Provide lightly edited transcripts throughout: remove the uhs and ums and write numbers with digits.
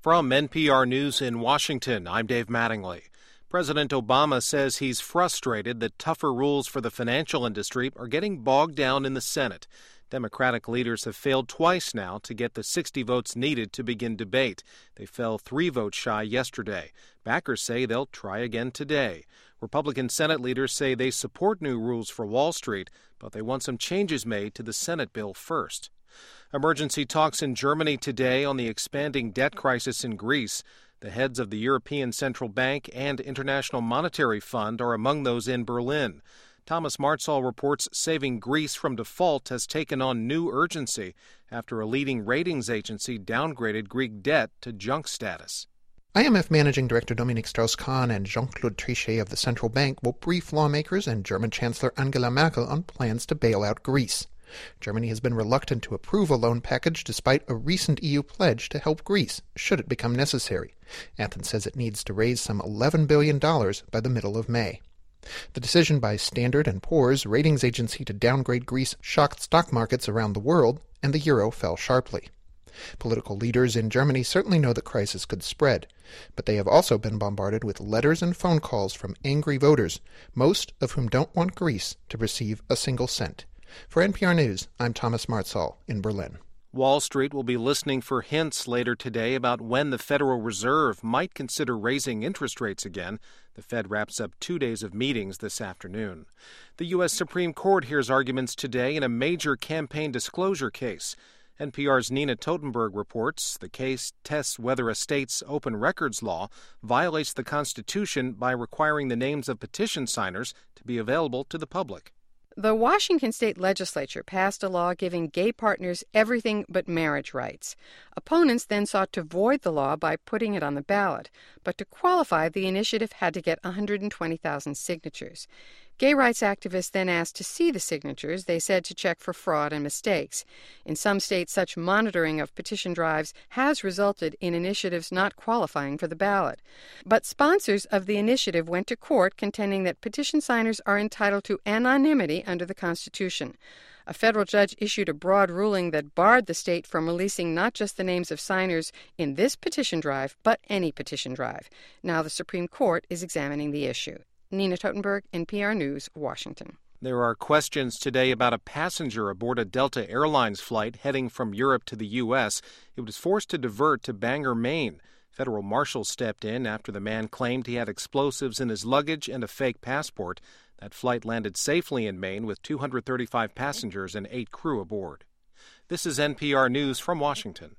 From NPR News in Washington, I'm Dave Mattingly. President Obama says he's frustrated that tougher rules for the financial industry are getting bogged down in the Senate. Democratic leaders have failed twice now to get the 60 votes needed to begin debate. They fell 3 votes shy yesterday. Backers say they'll try again today. Republican Senate leaders say they support new rules for Wall Street, but they want some changes made to the Senate bill first. Emergency talks in Germany today on the expanding debt crisis in Greece. The heads of the European Central Bank and International Monetary Fund are among those in Berlin. Thomas Martzal reports saving Greece from default has taken on new urgency after a leading ratings agency downgraded Greek debt to junk status. IMF Managing Director Dominique Strauss-Kahn and Jean-Claude Trichet of the Central Bank will brief lawmakers and German Chancellor Angela Merkel on plans to bail out Greece. Germany has been reluctant to approve a loan package despite a recent EU pledge to help Greece, should it become necessary. Athens says it needs to raise some $11 billion by the middle of May. The decision by Standard & Poor's ratings agency to downgrade Greece shocked stock markets around the world, and the euro fell sharply. Political leaders in Germany certainly know the crisis could spread, but they have also been bombarded with letters and phone calls from angry voters, most of whom don't want Greece to receive a single cent. For NPR News, I'm Thomas Martzal in Berlin. Wall Street will be listening for hints later today about when the Federal Reserve might consider raising interest rates again. The Fed wraps up 2 days of meetings this afternoon. The U.S. Supreme Court hears arguments today in a major campaign disclosure case. NPR's Nina Totenberg reports the case tests whether a state's open records law violates the Constitution by requiring the names of petition signers to be available to the public. The Washington state legislature passed a law giving gay partners everything but marriage rights. Opponents then sought to void the law by putting it on the ballot. But to qualify, the initiative had to get 120,000 signatures. Gay rights activists then asked to see the signatures, they said, to check for fraud and mistakes. In some states, such monitoring of petition drives has resulted in initiatives not qualifying for the ballot. But sponsors of the initiative went to court contending that petition signers are entitled to anonymity under the Constitution. A federal judge issued a broad ruling that barred the state from releasing not just the names of signers in this petition drive, but any petition drive. Now the Supreme Court is examining the issue. Nina Totenberg, NPR News, Washington. There are questions today about a passenger aboard a Delta Airlines flight heading from Europe to the U.S. It was forced to divert to Bangor, Maine. Federal marshals stepped in after the man claimed he had explosives in his luggage and a fake passport. That flight landed safely in Maine with 235 passengers and 8 crew aboard. This is NPR News from Washington.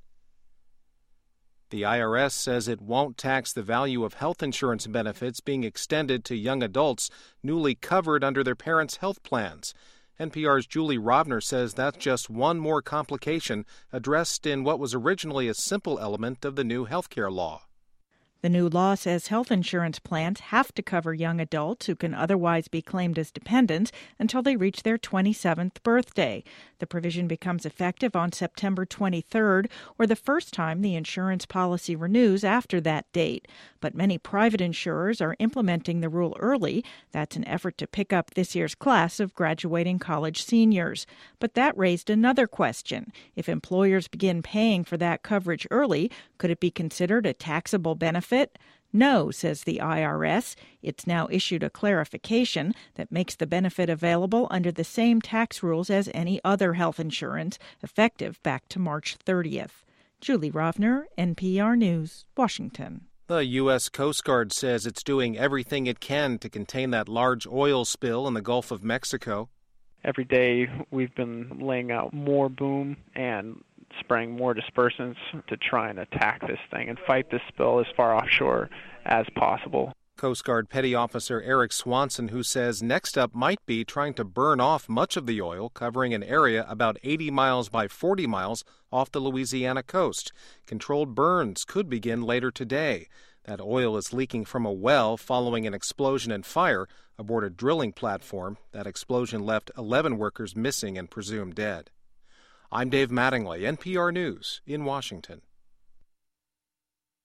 The IRS says it won't tax the value of health insurance benefits being extended to young adults newly covered under their parents' health plans. NPR's Julie Rovner says that's just one more complication addressed in what was originally a simple element of the new health care law. The new law says health insurance plans have to cover young adults who can otherwise be claimed as dependents until they reach their 27th birthday. The provision becomes effective on September 23rd, or the first time the insurance policy renews after that date. But many private insurers are implementing the rule early. That's an effort to pick up this year's class of graduating college seniors. But that raised another question. If employers begin paying for that coverage early, could it be considered a taxable benefit? No, says the IRS. It's now issued a clarification that makes the benefit available under the same tax rules as any other health insurance, effective back to March 30th. Julie Rovner, NPR News, Washington. The U.S. Coast Guard says it's doing everything it can to contain that large oil spill in the Gulf of Mexico. Every day we've been laying out more boom and spraying more dispersants to try and attack this thing and fight this spill as far offshore as possible. Coast Guard Petty Officer Eric Swanson, who says next up might be trying to burn off much of the oil, covering an area about 80 miles by 40 miles off the Louisiana coast. Controlled burns could begin later today. That oil is leaking from a well following an explosion and fire aboard a drilling platform. That explosion left 11 workers missing and presumed dead. I'm Dave Mattingly, NPR News in Washington.